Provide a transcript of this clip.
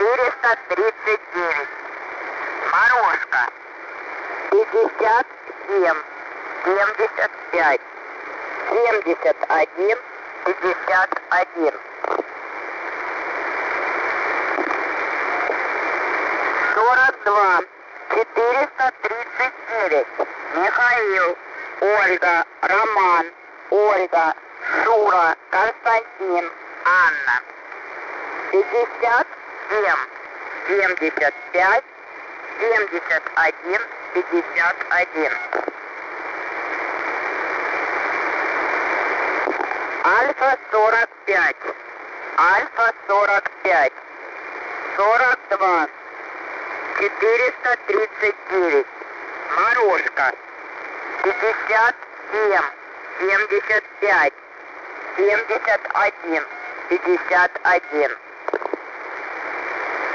439. Морошка. 57, 75, 71, 51. 42, 439. Михаил, Ольга, Роман, Ольга, Шура, Константин, Анна. 57, 75, 71, 51. Альфа 45, Альфа 45, 42, 439. Морошка. 57, 75, 71, 51.